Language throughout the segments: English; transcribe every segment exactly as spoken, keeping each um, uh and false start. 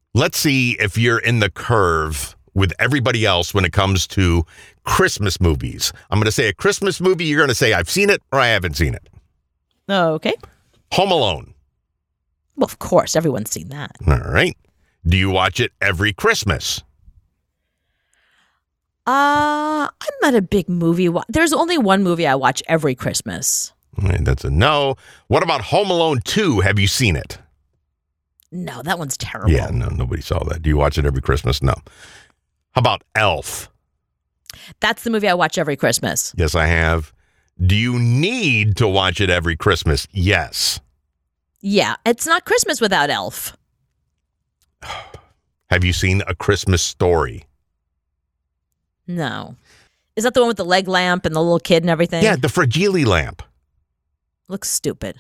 Let's see if you're in the curve with everybody else when it comes to Christmas movies. I'm going to say a Christmas movie. You're going to say I've seen it or I haven't seen it. Oh, okay. Home Alone. Well, of course, everyone's seen that. All right. Do you watch it every Christmas? Uh, I'm not a big movie. Wa- There's only one movie I watch every Christmas. All right, that's a no. What about Home Alone two? Have you seen it? No, that one's terrible. Yeah, no, nobody saw that. Do you watch it every Christmas? No. How about Elf? That's the movie I watch every Christmas. Yes, I have. Do you need to watch it every Christmas? Yes. Yeah, it's not Christmas without Elf. Have you seen A Christmas Story? No. Is that the one with the leg lamp and the little kid and everything? Yeah, the Fragile lamp. Looks stupid.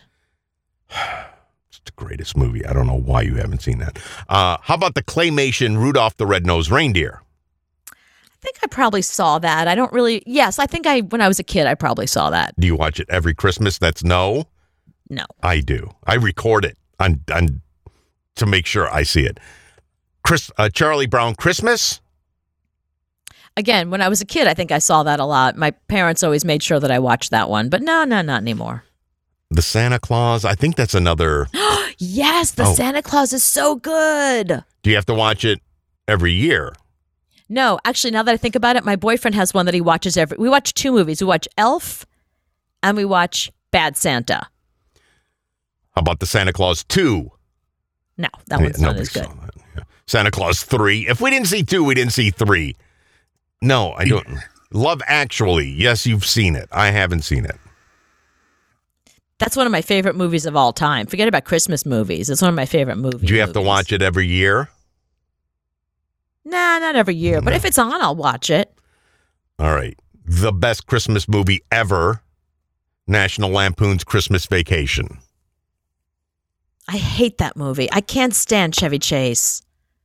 It's the greatest movie. I don't know why you haven't seen that. Uh, how about the claymation Rudolph the Red-Nosed Reindeer? I think I probably saw that. I don't really. Yes, I think I, when I was a kid, I probably saw that. Do you watch it every Christmas? That's no. No. I do. I record it on, on to make sure I see it. Chris, uh, Charlie Brown Christmas? Again, when I was a kid, I think I saw that a lot. My parents always made sure that I watched that one. But no, no, not anymore. The Santa Claus? I think that's another. Yes, the Oh. Santa Claus is so good. Do you have to watch it every year? No, actually, now that I think about it, my boyfriend has one that he watches every. We watch two movies. We watch Elf, and we watch Bad Santa. How about the Santa Claus two? No, that one's Yeah, not nobody as good. saw that. Yeah. Santa Claus three. If we didn't see two, we didn't see three. No, I don't. Love Actually. Yes, you've seen it. I haven't seen it. That's one of my favorite movies of all time. Forget about Christmas movies. It's one of my favorite movies. Do you have to watch it every year? Nah, not every year. But if it's on, I'll watch it. All right. The best Christmas movie ever, National Lampoon's Christmas Vacation. I hate that movie. I can't stand Chevy Chase.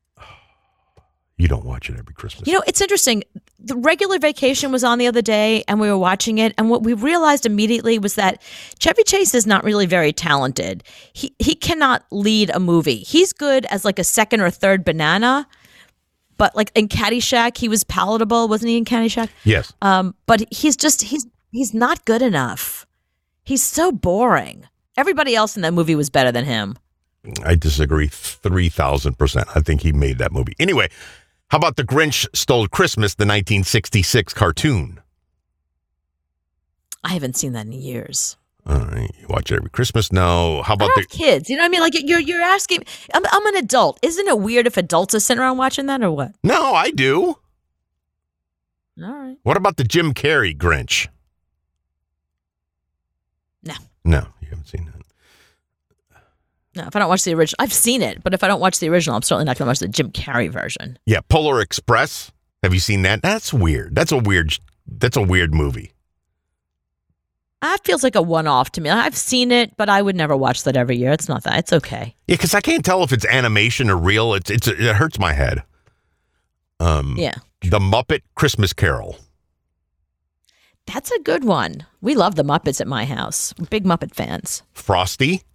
You don't watch it every Christmas. You know, it's interesting. The Regular Vacation was on the other day, and we were watching it, and what we realized immediately was that Chevy Chase is not really very talented. He he cannot lead a movie. He's good as like a second or third banana, but like in Caddyshack, he was palatable, wasn't he? In Caddyshack, Yes. um, but he's just he's he's not good enough. He's so boring. Everybody else in that movie was better than him. I disagree three thousand percent. I think he made that movie. Anyway, how about The Grinch Stole Christmas, the nineteen sixty-six cartoon? I haven't seen that in years. All right. You watch it every Christmas? No. How I about don't the... have kids. You know what I mean? Like you're you're asking. I'm I'm an adult. Isn't it weird if adults are sitting around watching that or what? No, I do. All right. What about the Jim Carrey Grinch? No. No, you haven't seen that. No, if I don't watch the original, I've seen it, but if I don't watch the original, I'm certainly not going to watch the Jim Carrey version. Yeah, Polar Express. Have you seen that? That's weird. That's a weird. That's a weird movie. That feels like a one-off to me. I've seen it, but I would never watch that every year. It's not that. It's okay. Yeah, because I can't tell if it's animation or real. It's it's it hurts my head. Um, Yeah. The Muppet Christmas Carol. That's a good one. We love the Muppets at my house. We're big Muppet fans. Frosty.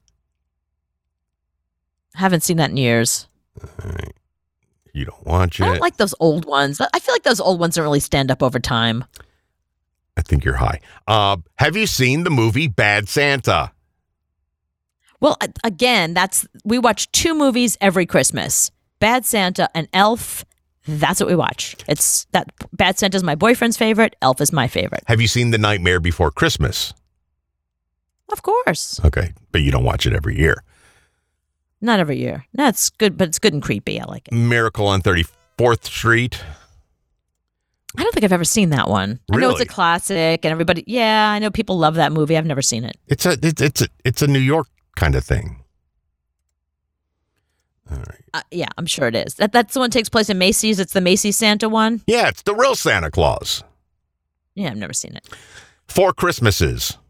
Haven't seen that in years. All right. You don't watch it. I don't like those old ones. I feel like those old ones don't really stand up over time. I think you're high. Uh, have you seen the movie Bad Santa? Well, a- again, that's we watch two movies every Christmas: Bad Santa and Elf. That's what we watch. It's that Bad Santa's my boyfriend's favorite. Elf is my favorite. Have you seen The Nightmare Before Christmas? Of course, Okay, but you don't watch it every year. not every year. That's good, but it's good and creepy. I like it. Miracle on thirty-fourth Street. I don't think I've ever seen that one. I know it's Really? a classic, and everybody. Yeah, I know people love that movie. I've never seen it. It's a it's it's a it's a New York kind of thing. All right. Uh, yeah, I'm sure it is. That that's the one that takes place in Macy's. It's the Macy's Santa one. Yeah, it's the real Santa Claus. Yeah, I've never seen it. Four Christmases.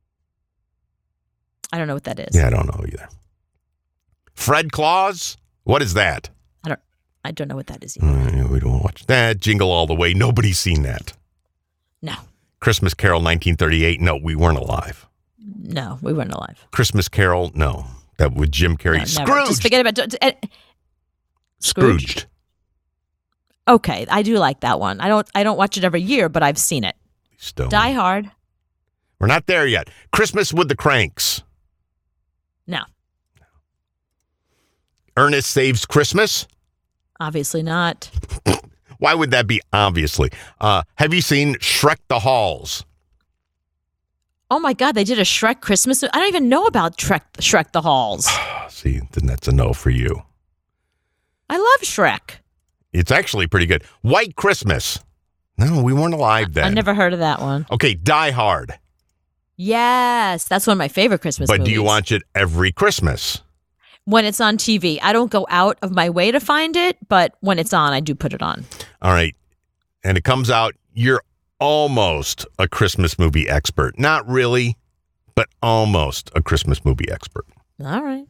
I don't know what that is. Yeah, I don't know either. Fred Claus? What is that? I don't. I don't know what that is either. Uh, we don't watch that. Jingle All the Way. Nobody's seen that. No, Christmas Carol nineteen thirty-eight. No, we weren't alive. no, we weren't alive. Christmas Carol. No, that with Jim Carrey. No, never. Scrooge. Just forget about. don't- eh, Scrooge? Scrooged. Okay, I do like that one. I don't I don't watch it every year, but I've seen it. Still. Die Hard? We're not there yet. Christmas with the Cranks. No, Ernest Saves Christmas. obviously not. Why would that be obviously? Uh, have you seen Shrek the Halls? Oh my God, they did a Shrek Christmas. I don't even know about Shrek, Shrek the Halls. See, then that's a no for you. I love Shrek. It's actually pretty good. White Christmas. No, we weren't alive then. I never heard of that one. Okay, Die Hard. Yes, that's one of my favorite Christmas But movies. do you watch it every Christmas? When it's on T V. I don't go out of my way to find it, but when it's on, I do put it on. All right. And it comes out, you're almost a Christmas movie expert. Not really, but almost a Christmas movie expert. All right.